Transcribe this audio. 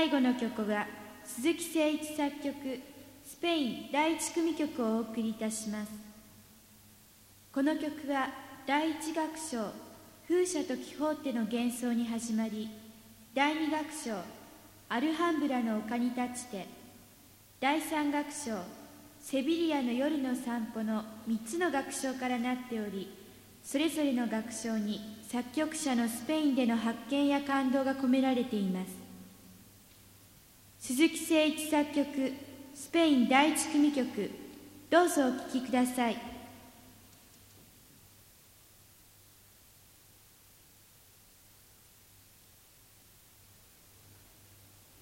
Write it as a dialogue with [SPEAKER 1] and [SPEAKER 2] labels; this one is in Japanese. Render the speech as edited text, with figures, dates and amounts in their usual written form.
[SPEAKER 1] 最後の曲は鈴木誠一作曲スペイン第一組曲をお送りいたします。この曲は第一楽章風車とキホーテの幻想に始まり、第二楽章アルハンブラの丘に立ちて、第三楽章セビリアの夜の散歩の3つの楽章からなっており、それぞれの楽章に作曲者のスペインでの発見や感動が込められています。鈴木誠一作曲スペイン第一組曲、どうぞお聴きください。